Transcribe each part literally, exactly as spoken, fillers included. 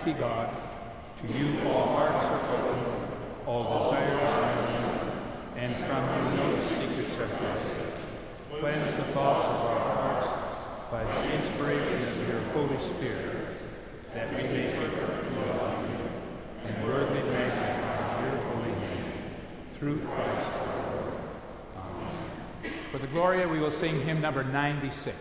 Almighty God, to you all hearts are open, all desires are known, and from you no secrets are kept. Cleanse the thoughts of our hearts by the inspiration of your Holy Spirit, that we may be perfectly love you and worthily magnify your holy name, through Christ our Lord. Amen. For the Gloria, we will sing hymn number ninety-six.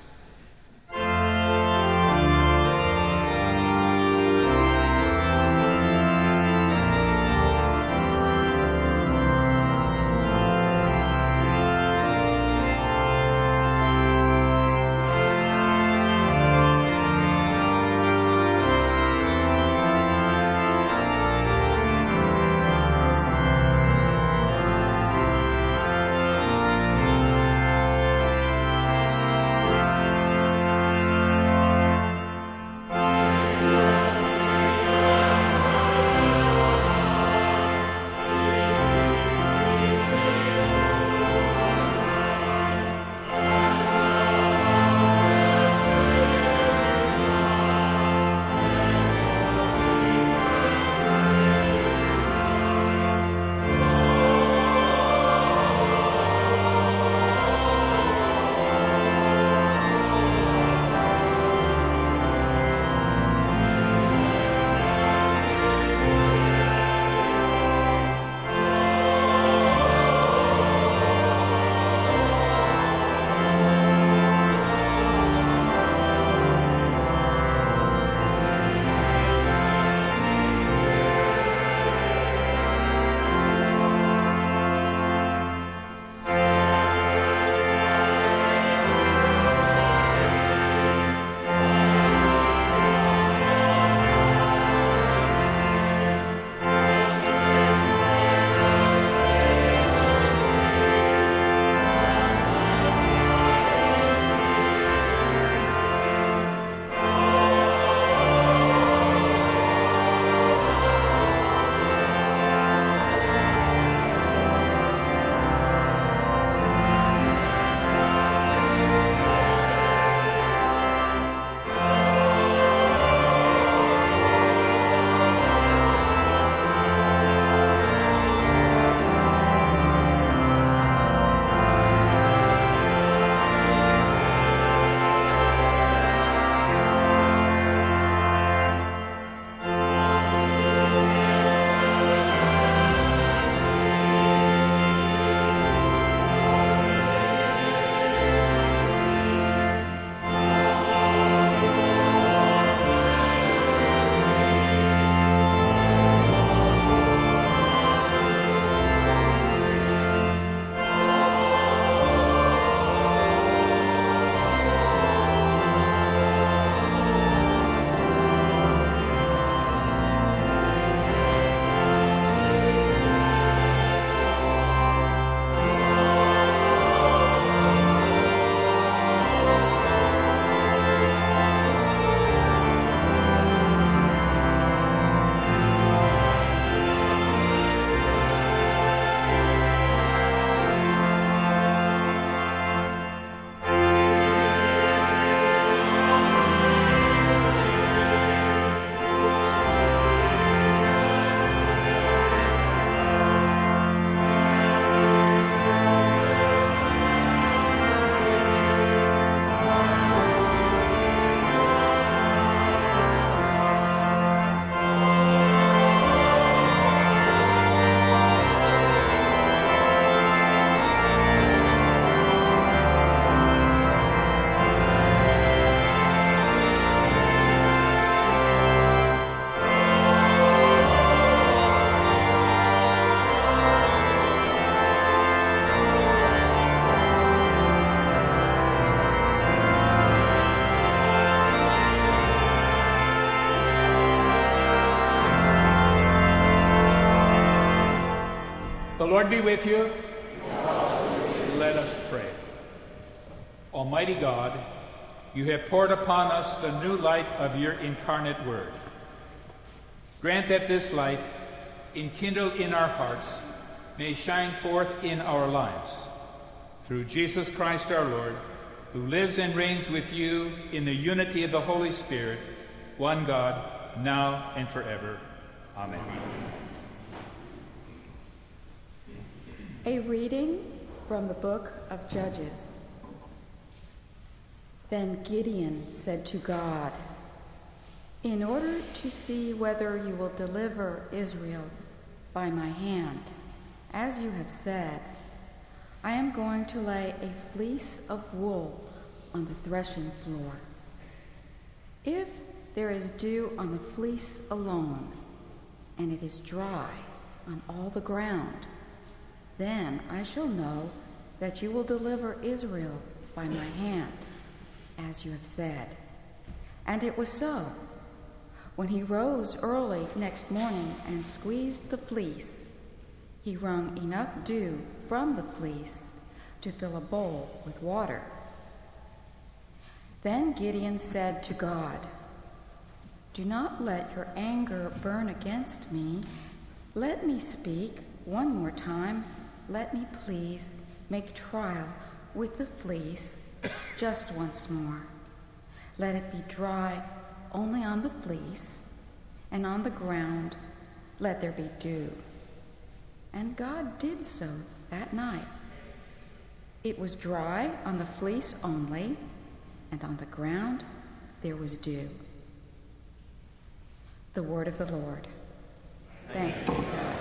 The Lord be with you. Let us pray. Almighty God, you have poured upon us the new light of your incarnate word. Grant that this light, enkindled in our hearts, may shine forth in our lives. Through Jesus Christ our Lord, who lives and reigns with you in the unity of the Holy Spirit, one God, now and forever. Amen. A reading from the book of Judges. Then Gideon said to God, "In order to see whether you will deliver Israel by my hand, as you have said, I am going to lay a fleece of wool on the threshing floor. If there is dew on the fleece alone, and it is dry on all the ground, then I shall know that you will deliver Israel by my hand, as you have said." And it was so. When he rose early next morning and squeezed the fleece, he wrung enough dew from the fleece to fill a bowl with water. Then Gideon said to God, "Do not let your anger burn against me. Let me speak one more time. Let me please make trial with the fleece just once more. Let it be dry only on the fleece, and on the ground let there be dew." And God did so that night. It was dry on the fleece only, and on the ground there was dew. The word of the Lord. Thanks be to God.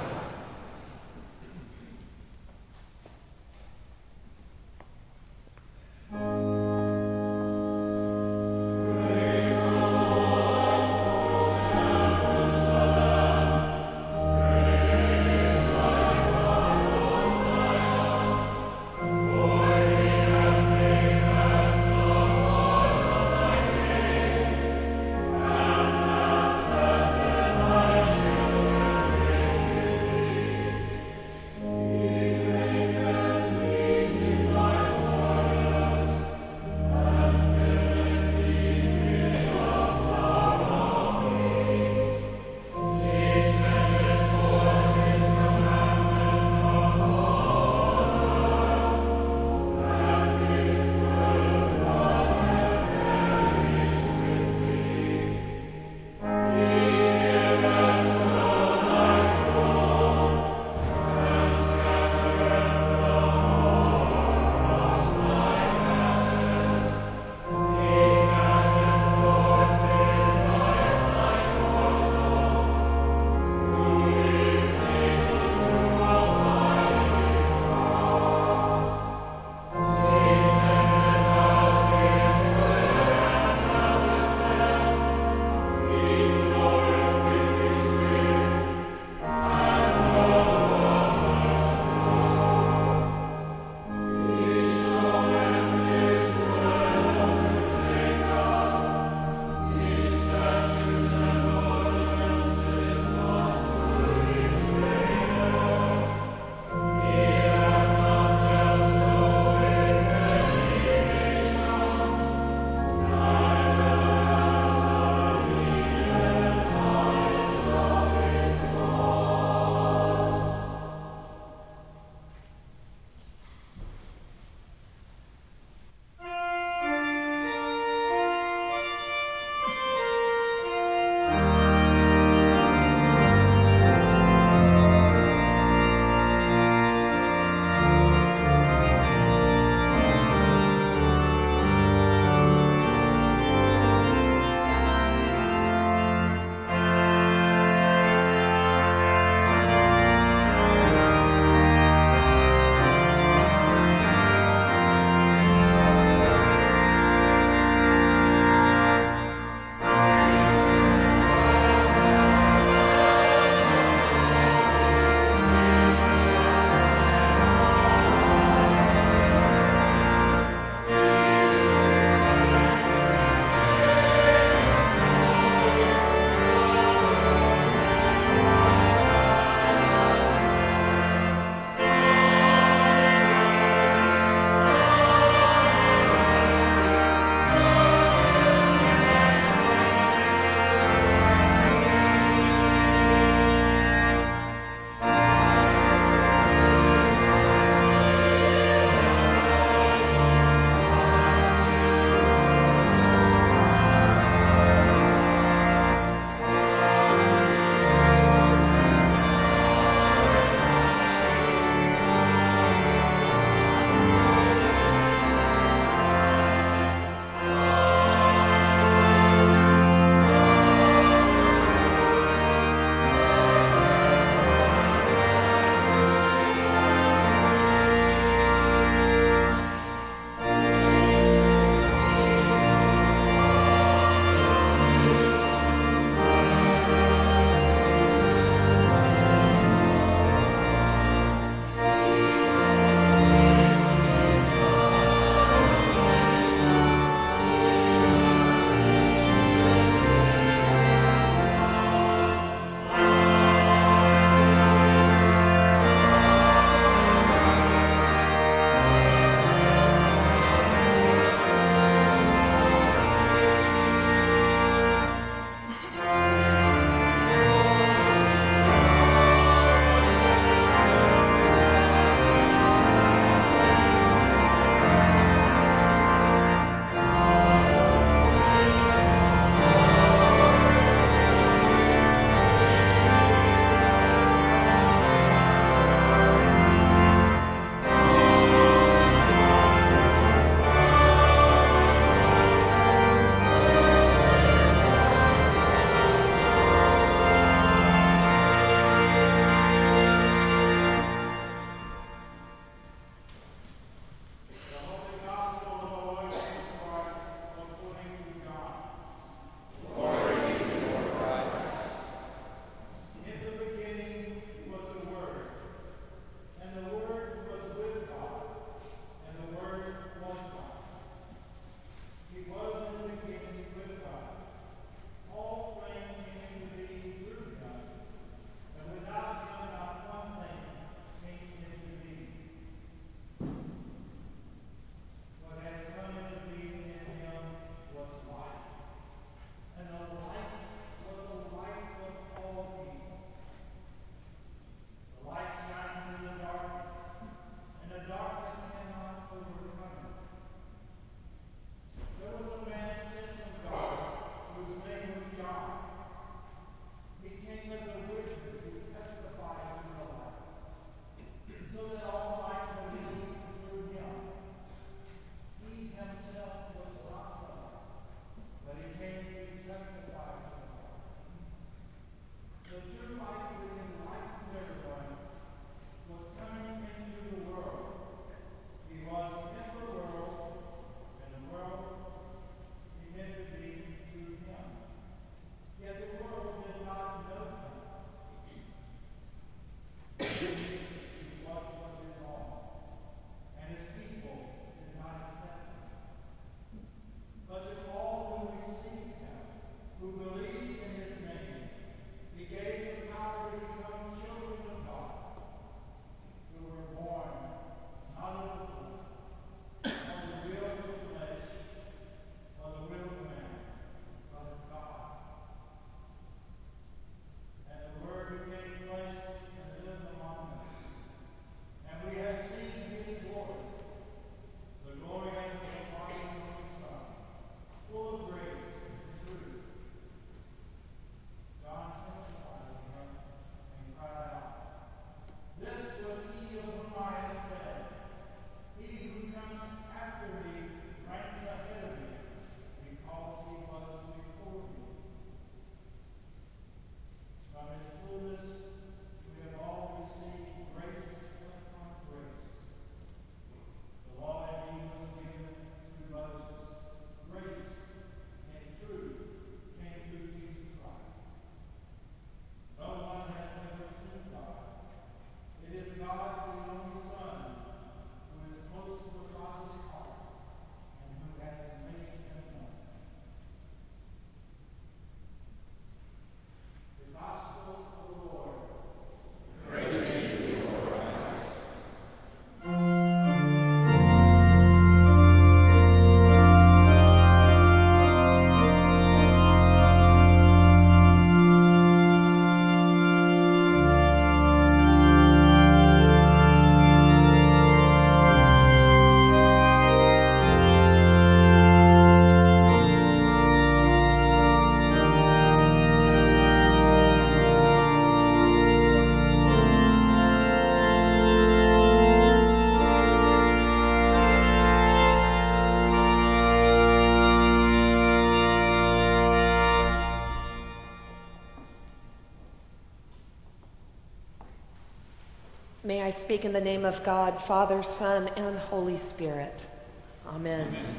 May I speak in the name of God, Father, Son, and Holy Spirit. Amen. Amen.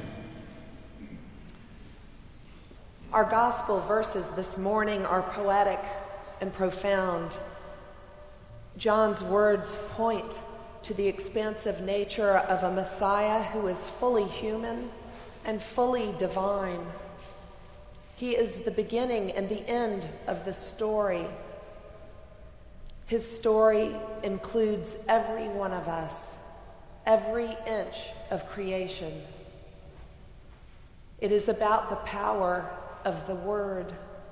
Our gospel verses this morning are poetic and profound. John's words point to the expansive nature of a Messiah who is fully human and fully divine. He is the beginning and the end of the story. His story includes every one of us, every inch of creation. It is about the power of the Word.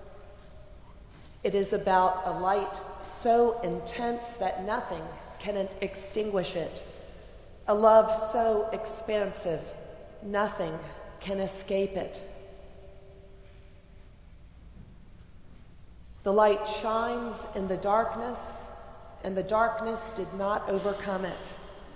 It is about a light so intense that nothing can extinguish it, a love so expansive, nothing can escape it. The light shines in the darkness, and the darkness did not overcome it.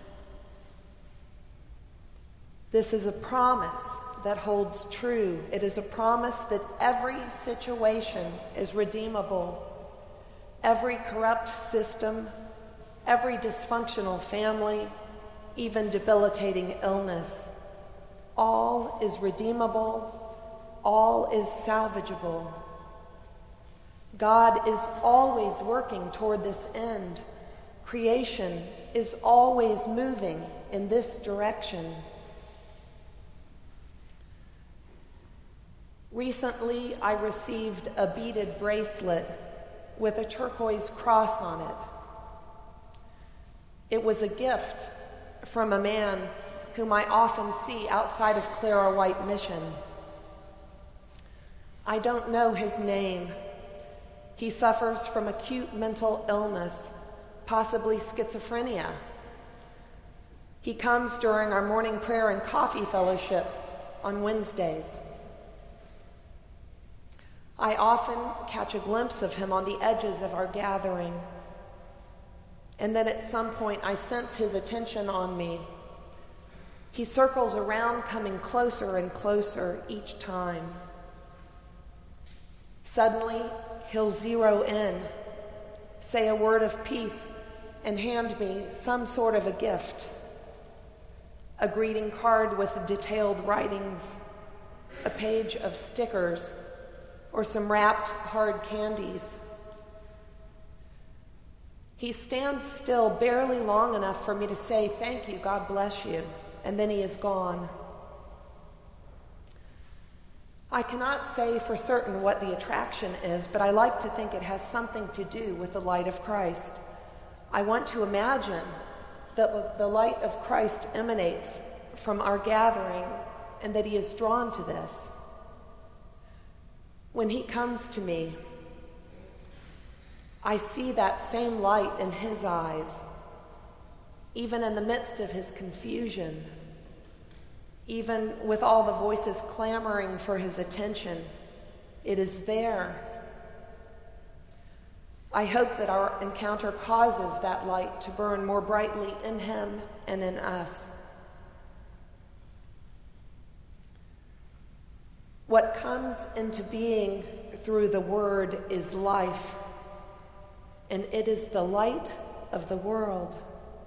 This is a promise that holds true. It is a promise that every situation is redeemable. Every corrupt system, every dysfunctional family, even debilitating illness, all is redeemable, all is salvageable. God is always working toward this end. Creation is always moving in this direction. Recently, I received a beaded bracelet with a turquoise cross on it. It was a gift from a man whom I often see outside of Clara White Mission. I don't know his name. He suffers from acute mental illness, possibly schizophrenia. He comes during our morning prayer and coffee fellowship on Wednesdays. I often catch a glimpse of him on the edges of our gathering. And then at some point, I sense his attention on me. He circles around, coming closer and closer each time. Suddenly, he'll zero in, say a word of peace, and hand me some sort of a gift. A greeting card with detailed writings, a page of stickers, or some wrapped hard candies. He stands still barely long enough for me to say, "Thank you, God bless you," and then he is gone. I cannot say for certain what the attraction is, but I like to think it has something to do with the light of Christ. I want to imagine that the light of Christ emanates from our gathering and that he is drawn to this. When he comes to me, I see that same light in his eyes, even in the midst of his confusion, even with all the voices clamoring for his attention. It is there. I hope that our encounter causes that light to burn more brightly in him and in us. What comes into being through the Word is life, and it is the light of the world.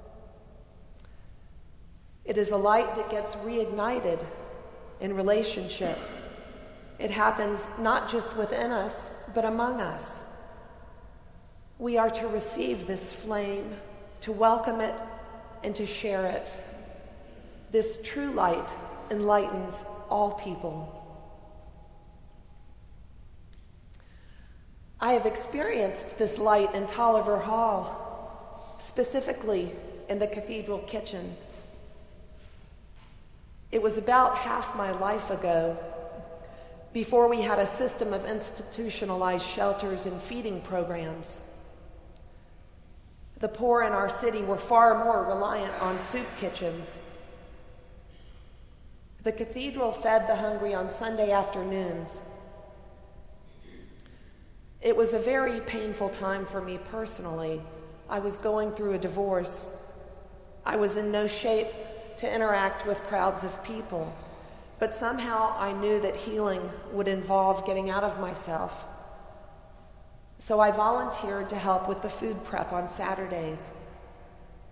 It is a light that gets reignited in relationship. It happens not just within us, but among us. We are to receive this flame, to welcome it, and to share it. This true light enlightens all people. I have experienced this light in Tolliver Hall, specifically in the cathedral kitchen. It was about half my life ago, before we had a system of institutionalized shelters and feeding programs. The poor in our city were far more reliant on soup kitchens. The cathedral fed the hungry on Sunday afternoons. It was a very painful time for me personally. I was going through a divorce. I was in no shape to interact with crowds of people, but somehow I knew that healing would involve getting out of myself. So I volunteered to help with the food prep on Saturdays.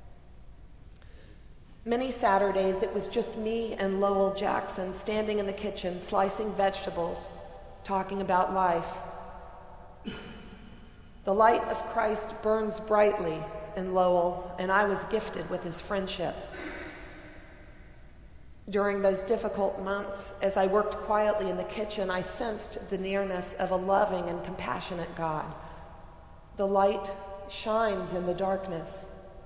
Many Saturdays, it was just me and Lowell Jackson standing in the kitchen, slicing vegetables, talking about life. The light of Christ burns brightly in Lowell, and I was gifted with his friendship. During those difficult months, as I worked quietly in the kitchen, I sensed the nearness of a loving and compassionate God. The light shines in the darkness.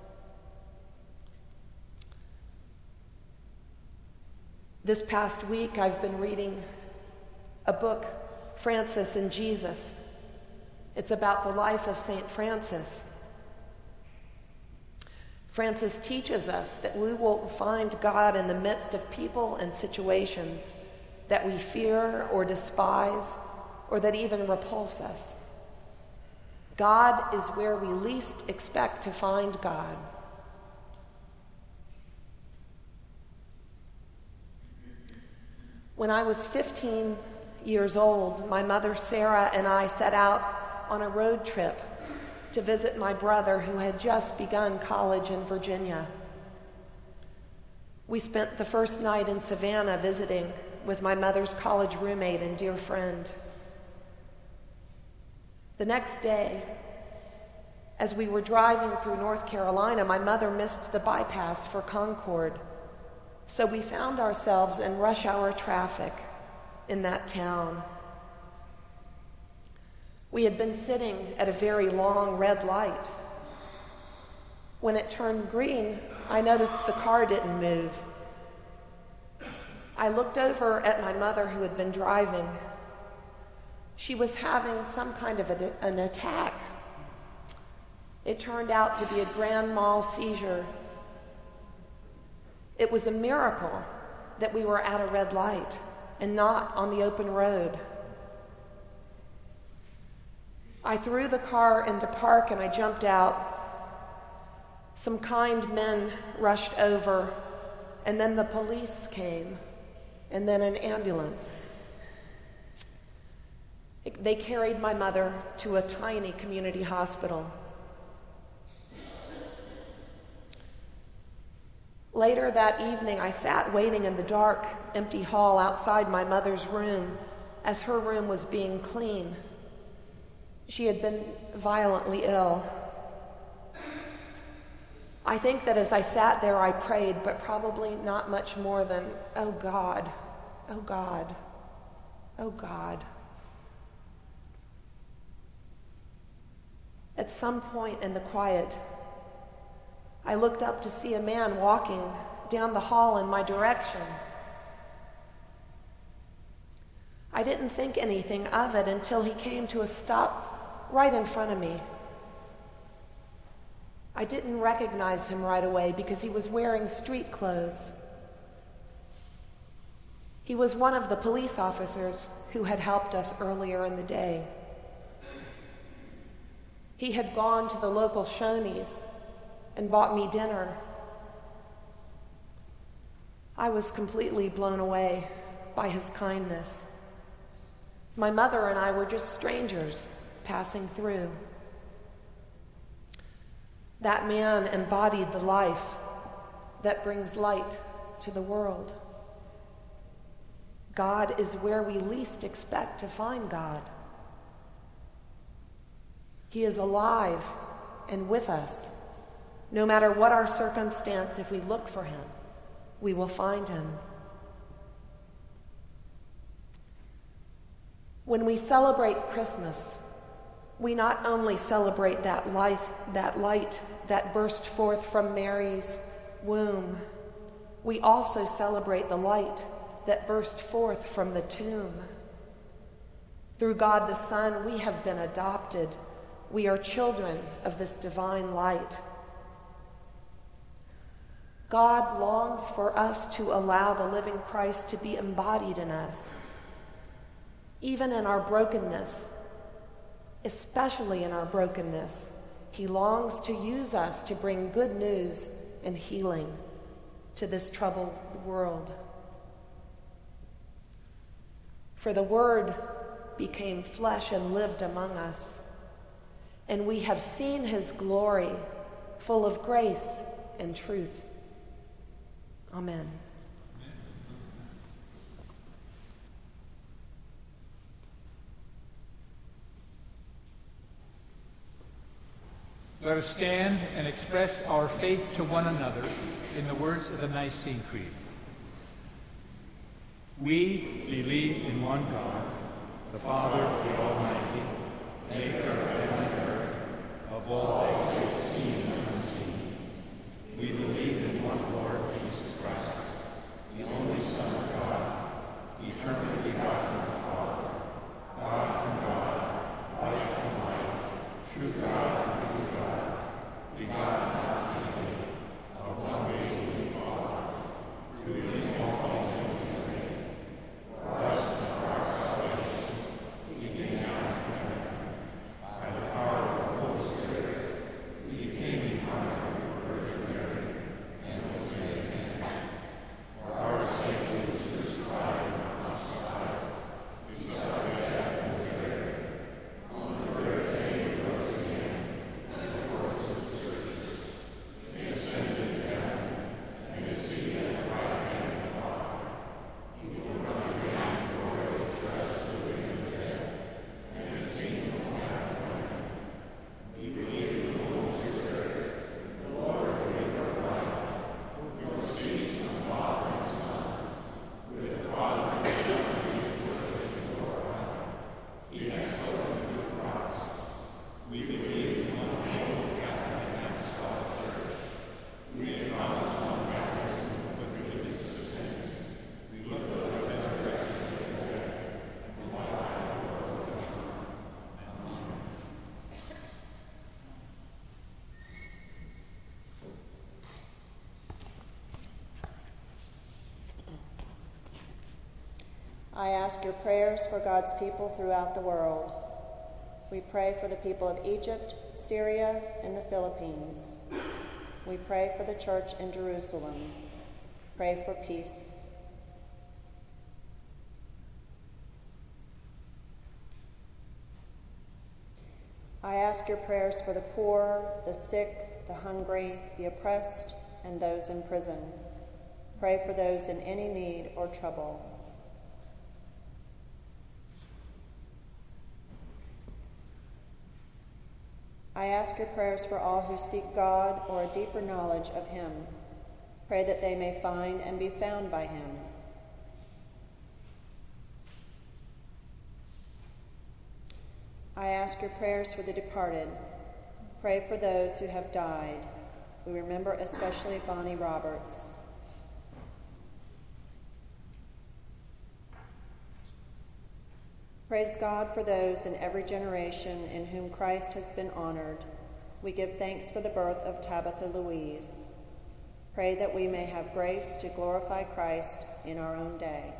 This past week, I've been reading a book, Francis and Jesus. It's about the life of Saint Francis. Francis teaches us that we will find God in the midst of people and situations that we fear or despise or that even repulse us. God is where we least expect to find God. When I was fifteen years old, my mother Sarah and I set out on a road trip to visit my brother who had just begun college in Virginia. We spent the first night in Savannah visiting with my mother's college roommate and dear friend. The next day, as we were driving through North Carolina, my mother missed the bypass for Concord, so we found ourselves in rush hour traffic in that town. We had been sitting at a very long red light. When it turned green, I noticed the car didn't move. I looked over at my mother who had been driving. She was having some kind of a, an attack. It turned out to be a grand mal seizure. It was a miracle that we were at a red light and not on the open road. I threw the car into park and I jumped out. Some kind men rushed over, and then the police came, and then an ambulance. They carried my mother to a tiny community hospital. Later that evening, I sat waiting in the dark, empty hall outside my mother's room as her room was being cleaned. She had been violently ill. I think that as I sat there, I prayed, but probably not much more than, "Oh God, oh God, oh God." At some point in the quiet, I looked up to see a man walking down the hall in my direction. I didn't think anything of it until he came to a stop right in front of me. I didn't recognize him right away because he was wearing street clothes. He was one of the police officers who had helped us earlier in the day. He had gone to the local Shoney's and bought me dinner. I was completely blown away by his kindness. My mother and I were just strangers passing through. That man embodied the life that brings light to the world. God is where we least expect to find God. He is alive and with us. No matter what our circumstance, if we look for him, we will find him. When we celebrate Christmas, we not only celebrate that light, that light that burst forth from Mary's womb, we also celebrate the light that burst forth from the tomb. Through God the Son, we have been adopted. We are children of this divine light. God longs for us to allow the living Christ to be embodied in us, even in our brokenness. Especially in our brokenness, he longs to use us to bring good news and healing to this troubled world. For the Word became flesh and lived among us, and we have seen his glory, full of grace and truth. Amen. Let us stand and express our faith to one another in the words of the Nicene Creed. We believe in one God, the Father, the Almighty, maker of heaven and earth, of all things seen and unseen. We believe in one Lord Jesus Christ, the only Son of God, eternally begotten of the Father, God from God, light from light, true God from true God, begotten not created, of one being Father, to whom all things were made. For us and for our salvation, he came down from heaven. By the power of the Holy Spirit, he became incarnate of the Virgin Mary, and was made man. For our sake he was crucified and crucified. He suffered death and was buried. On the third day he rose again, in the course of the scriptures. He ascended to heaven, and is seated at the right hand of the Father. He will come again in glory to judge the living and the dead, and his kingdom will have no end. We believe in the Holy Spirit, the Lord, the giver of life, who proceeds from the Father and Son, with the Father and the Son he is worshipped and glorified. He has spoken through the prophets. We believe in one holy Catholic and Apostolic Church. We acknowledge one baptism for the forgiveness of sins. We look for the resurrection of the dead and the life of the world to come. Amen. I ask your prayers for God's people throughout the world. We pray for the people of Egypt, Syria, and the Philippines. We pray for the church in Jerusalem. Pray for peace. I ask your prayers for the poor, the sick, the hungry, the oppressed, and those in prison. Pray for those in any need or trouble. I ask your prayers for all who seek God or a deeper knowledge of him. Pray that they may find and be found by him. I ask your prayers for the departed. Pray for those who have died. We remember especially Bonnie Roberts. Praise God for those in every generation in whom Christ has been honored. We give thanks for the birth of Tabitha Louise. Pray that we may have grace to glorify Christ in our own day.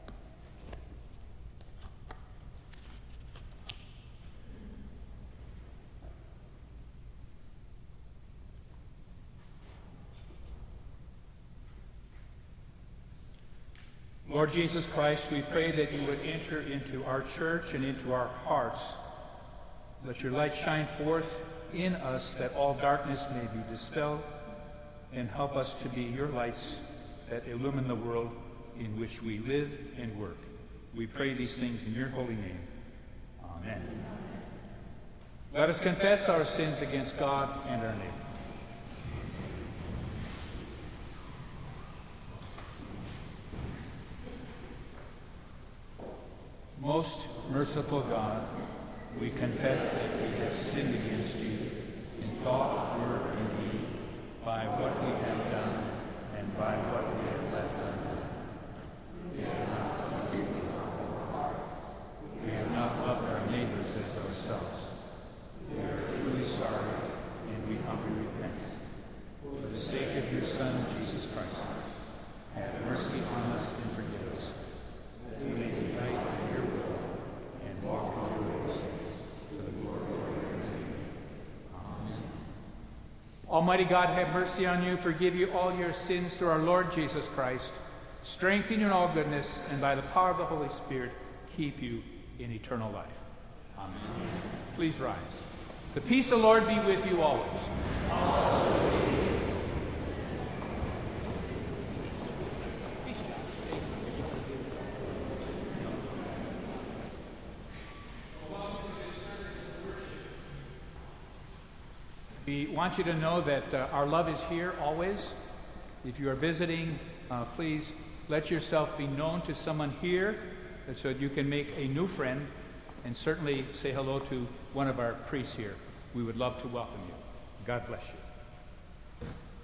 Lord Jesus Christ, we pray that you would enter into our church and into our hearts. Let your light shine forth in us that all darkness may be dispelled, and help us to be your lights that illumine the world in which we live and work. We pray these things in your holy name. Amen. Let us confess our sins against God and our neighbor. Most merciful God, we confess that we have sinned against you in thought, word, and deed, by what we have done and by what we have left undone. We have not loved you with our whole heart. We have not loved our neighbors as ourselves. We are truly sorry, and we humbly repent. For the sake of your Son, Jesus Christ, have mercy on us and forgive us, that we may be right to your will and walk in your ways, for the glory of your name. Amen. Almighty God, have mercy on you, forgive you all your sins through our Lord Jesus Christ, strengthen you in all goodness, and by the power of the Holy Spirit, keep you in eternal life. Amen. Please rise. The peace of the Lord be with you always. We want you to know that uh, our love is here always. If you are visiting, uh, please let yourself be known to someone here so that you can make a new friend, and certainly say hello to one of our priests here. We would love to welcome you. God bless you.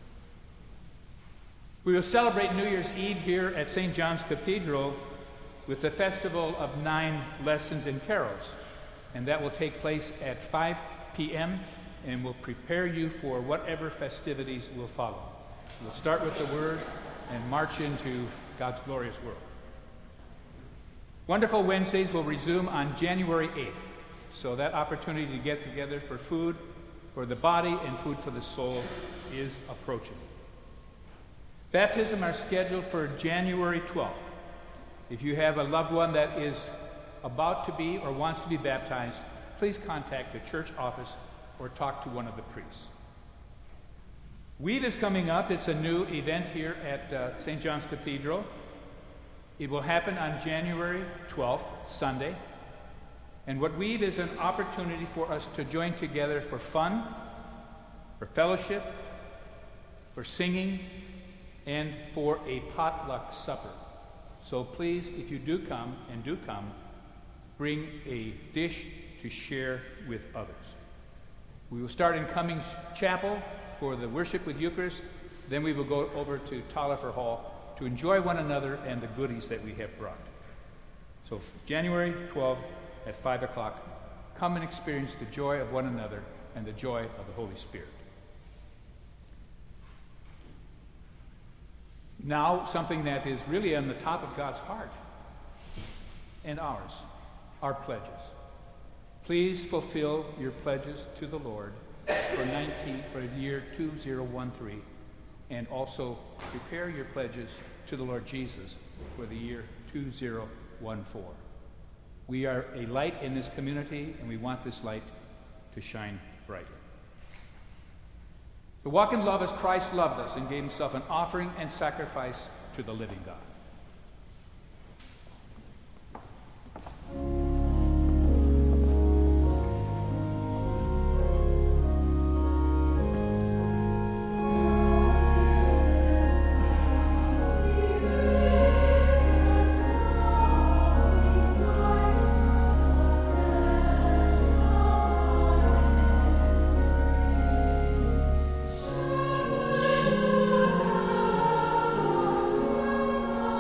We will celebrate New Year's Eve here at Saint John's Cathedral with the Festival of Nine Lessons and Carols, and that will take place at five p.m. and will prepare you for whatever festivities will follow. We'll start with the Word and march into God's glorious world. Wonderful Wednesdays will resume on January eighth, so that opportunity to get together for food for the body and food for the soul is approaching. Baptism are scheduled for January twelfth. If you have a loved one that is about to be or wants to be baptized, please contact the church office or talk to one of the priests. Weave is coming up. It's a new event here at uh, Saint John's Cathedral. It will happen on January twelfth, Sunday. And what Weave is an opportunity for us to join together for fun, for fellowship, for singing, and for a potluck supper. So please, if you do come, and do come, bring a dish to share with others. We will start in Cummings Chapel for the worship with Eucharist. Then we will go over to Talifer Hall to enjoy one another and the goodies that we have brought. So January twelfth at five o'clock, come and experience the joy of one another and the joy of the Holy Spirit. Now, something that is really on the top of God's heart and ours, our pledges. Please fulfill your pledges to the Lord for nineteen for the year two thousand thirteen, and also prepare your pledges to the Lord Jesus for the year two thousand fourteen. We are a light in this community, and we want this light to shine brightly. To walk in love as Christ loved us and gave himself an offering and sacrifice to the living God. Thank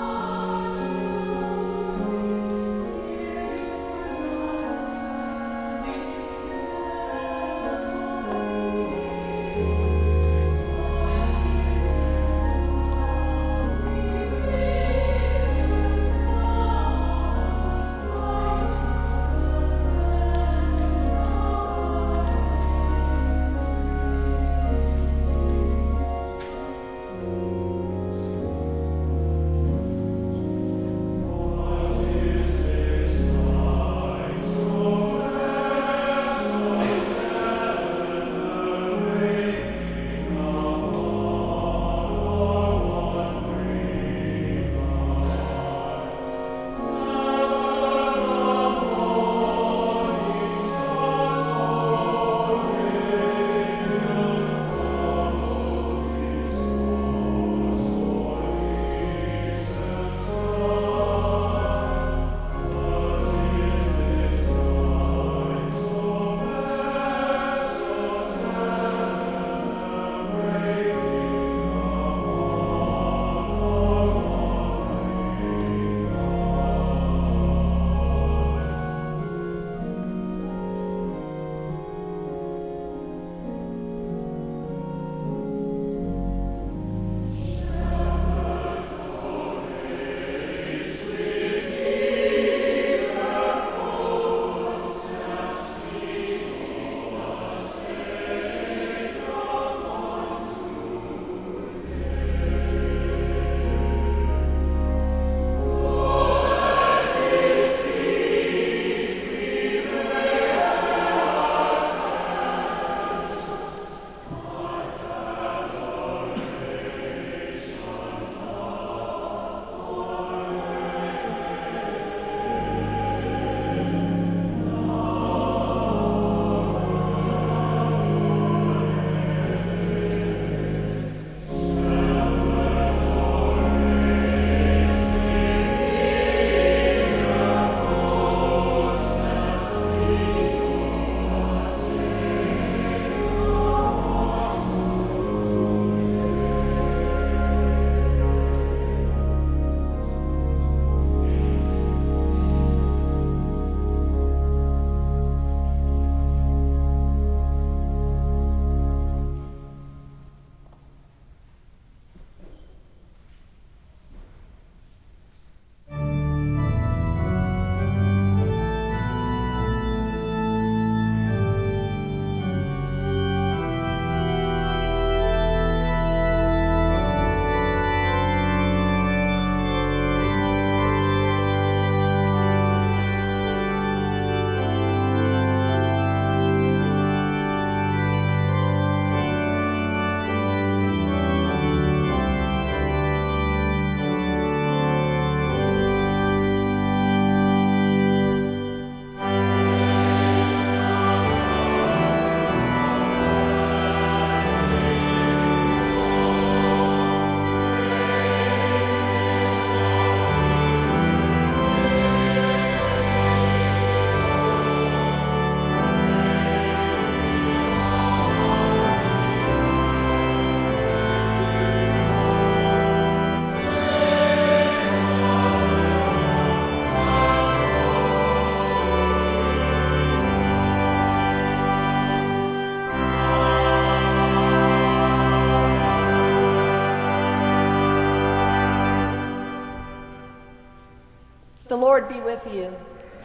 Lord be with you.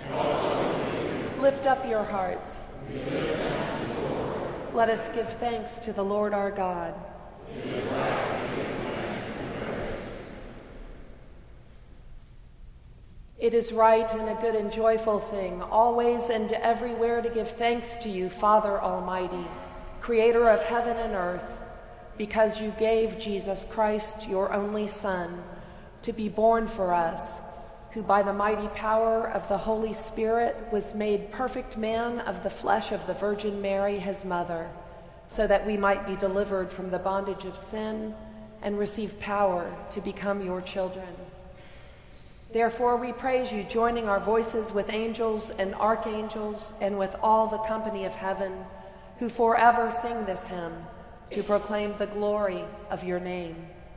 Lift up your hearts. Let us give thanks to the Lord our God. It is right and a good and joyful thing, always and everywhere, to give thanks to you, Father Almighty, Creator of heaven and earth, because you gave Jesus Christ, your only Son, to be born for us, who by the mighty power of the Holy Spirit was made perfect man of the flesh of the Virgin Mary, his mother, so that we might be delivered from the bondage of sin and receive power to become your children. Therefore we praise you, joining our voices with angels and archangels and with all the company of heaven, who forever sing this hymn to proclaim the glory of your name.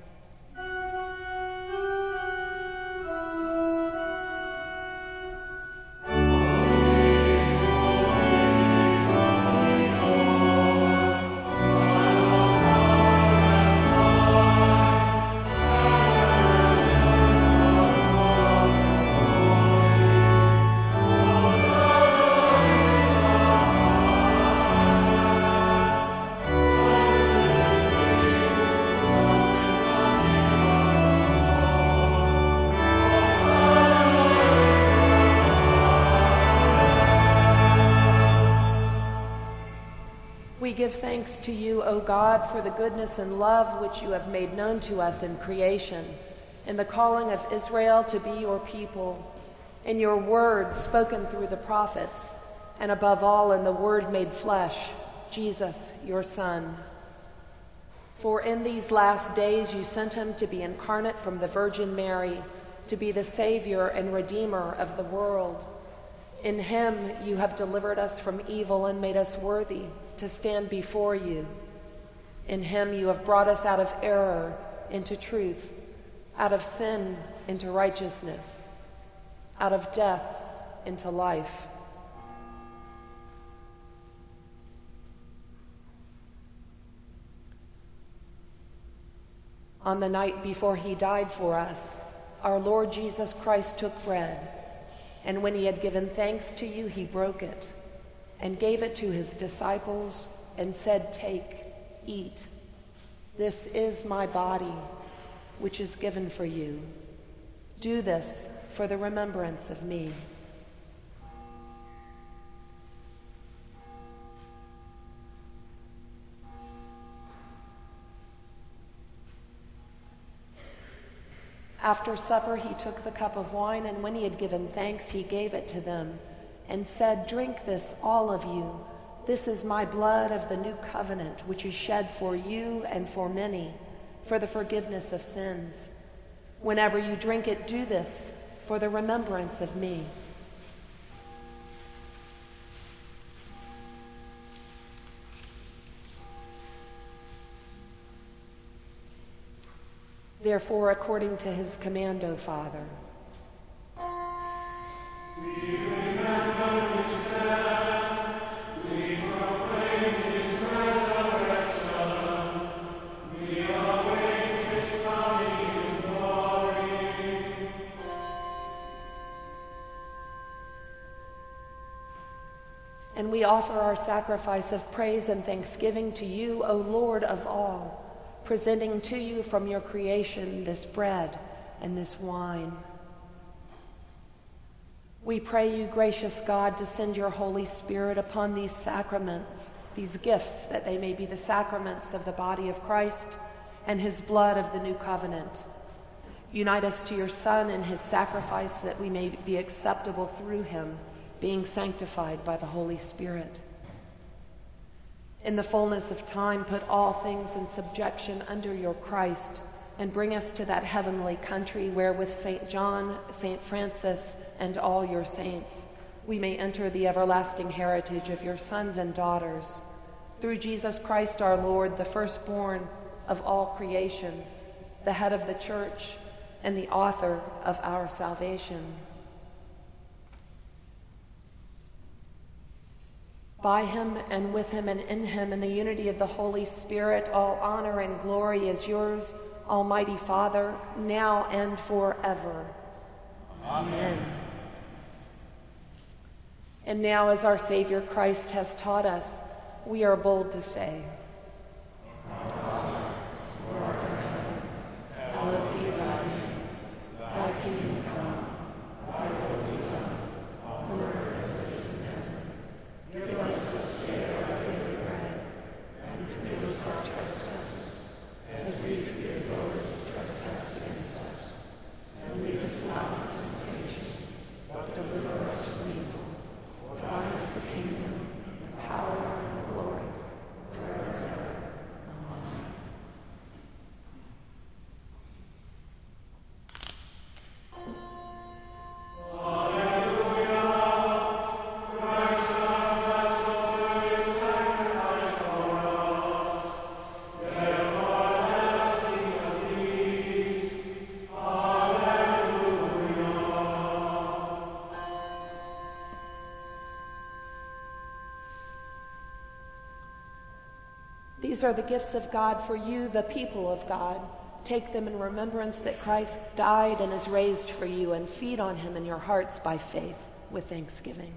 We give thanks to you, O God, for the goodness and love which you have made known to us in creation, in the calling of Israel to be your people, in your word spoken through the prophets, and above all in the word made flesh, Jesus, your Son. For in these last days you sent him to be incarnate from the Virgin Mary, to be the Savior and Redeemer of the world. In him you have delivered us from evil and made us worthy to stand before you. In him you have brought us out of error into truth, out of sin into righteousness, out of death into life. On the night before he died for us, our Lord Jesus Christ took bread, and when he had given thanks to you, he broke it and gave it to his disciples and said, "Take, eat. This is my body, which is given for you. Do this for the remembrance of me." After supper, he took the cup of wine, and when he had given thanks, he gave it to them and said, "Drink this, all of you. This is my blood of the new covenant, which is shed for you and for many for the forgiveness of sins. Whenever you drink it, do this for the remembrance of me." Therefore, according to his command, O Father, we remember his death, we proclaim his resurrection, we await his coming in glory. And we offer our sacrifice of praise and thanksgiving to you, O Lord of all, presenting to you from your creation this bread and this wine. We pray you, gracious God, to send your Holy Spirit upon these sacraments, these gifts, that they may be the sacraments of the body of Christ and his blood of the new covenant. Unite us to your Son and his sacrifice, that we may be acceptable through him, being sanctified by the Holy Spirit. In the fullness of time, put all things in subjection under your Christ, and bring us to that heavenly country where with Saint John, Saint Francis, and all your saints, we may enter the everlasting heritage of your sons and daughters. Through Jesus Christ our Lord, the firstborn of all creation, the head of the church, and the author of our salvation. By him and with him and in him, in the unity of the Holy Spirit, all honor and glory is yours, Almighty Father, now and forever. Amen. Amen. And now, as our Savior Christ has taught us, we are bold to say, Our Father, who art in heaven, hallowed be thy name. Thy kingdom come, thy will be done, on earth as it is in heaven. Give us this day our daily bread, and forgive us our trespasses, as we forgive those who trespass against us. And lead us not into temptation, but deliver us from evil. For thine is the kingdom, the power, and the glory, forever and ever. Amen. These are the gifts of God for you, the people of God. Take them in remembrance that Christ died and is raised for you, and feed on him in your hearts by faith with thanksgiving.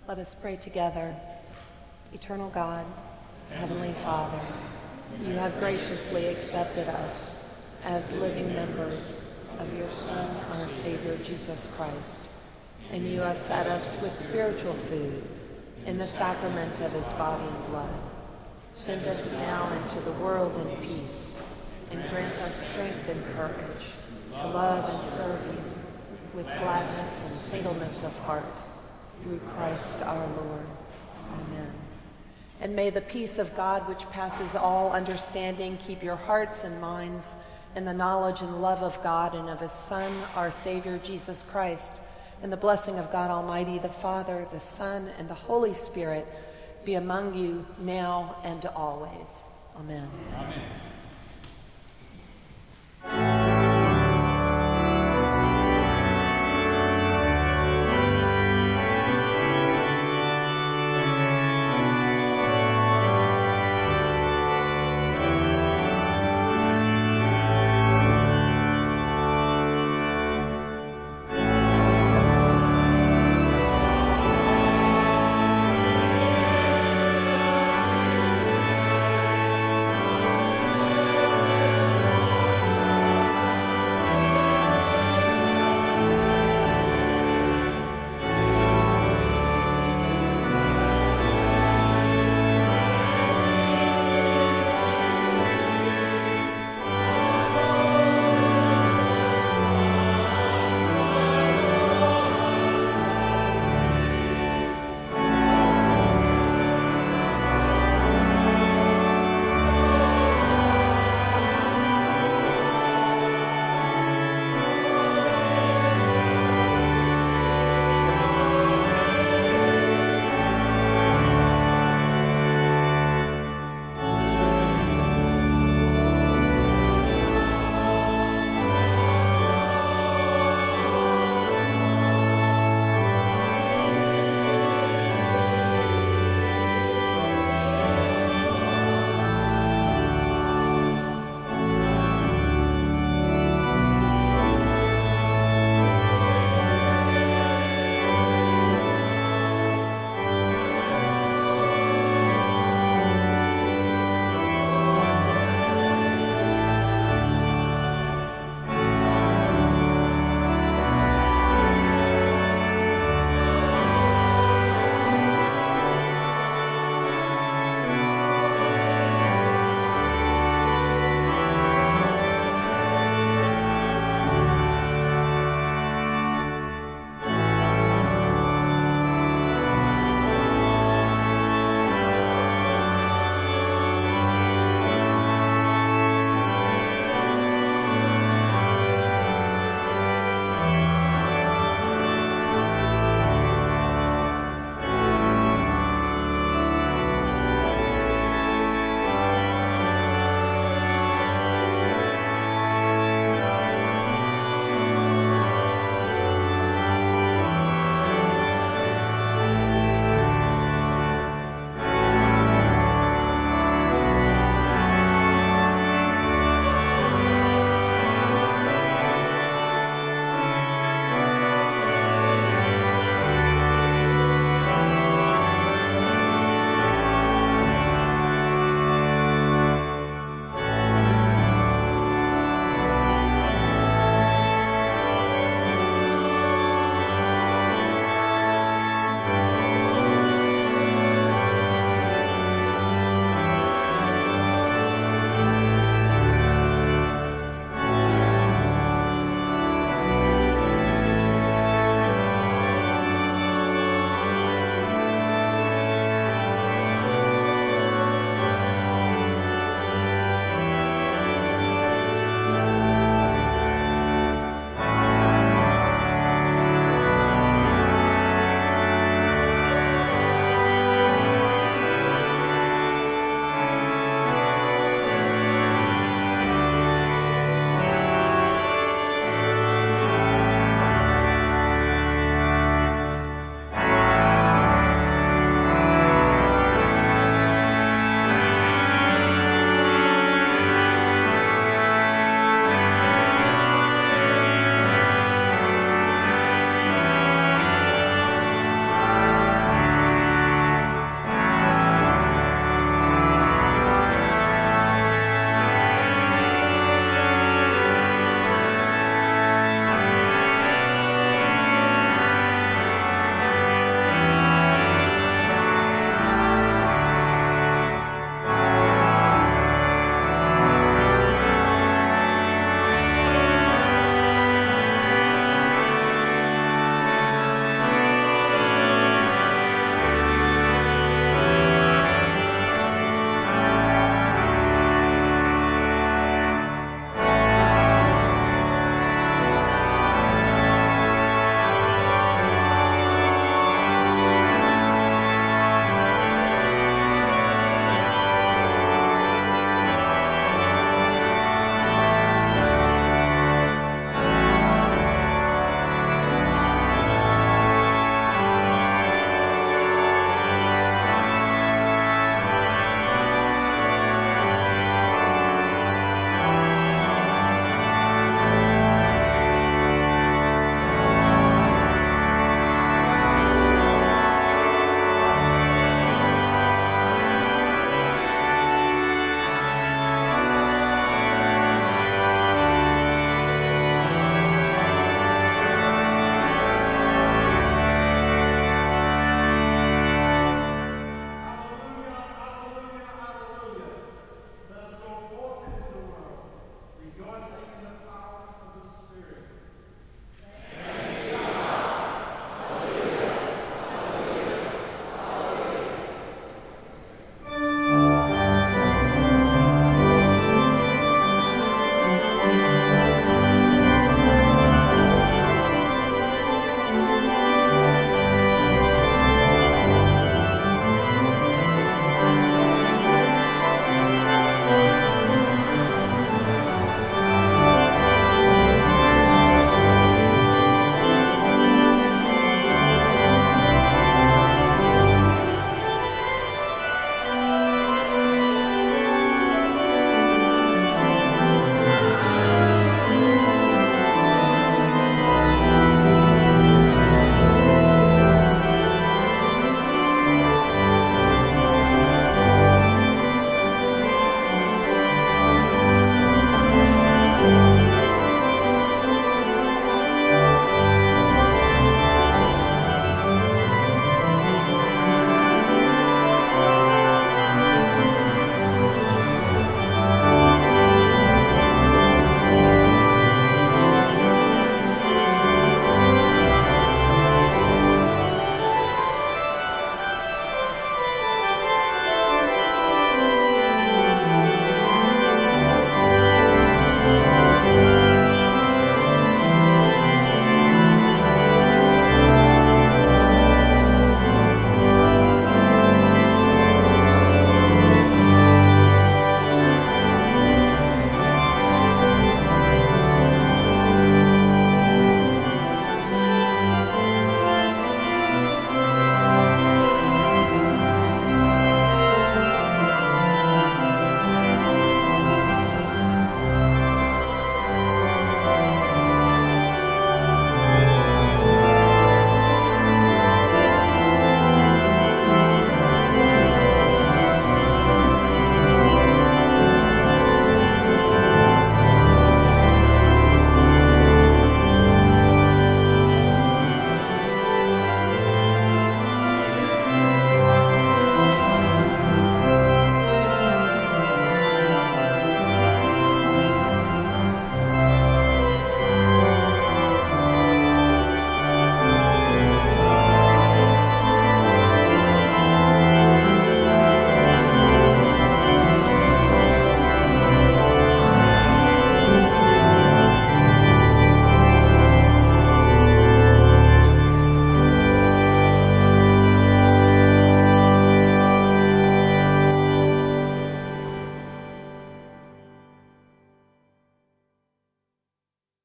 Let us pray together. Eternal God, Heavenly Father, you have graciously accepted us as living members of your Son, our Savior, Jesus Christ, and you have fed us with spiritual food in the sacrament of his body and blood. Send us now into the world in peace, and grant us strength and courage to love and serve you with gladness and singleness of heart, through Christ our Lord. Amen. And may the peace of God, which passes all understanding, keep your hearts and minds in the knowledge and love of God and of his Son, our Savior, Jesus Christ. And the blessing of God Almighty, the Father, the Son, and the Holy Spirit be among you now and always. Amen. Amen.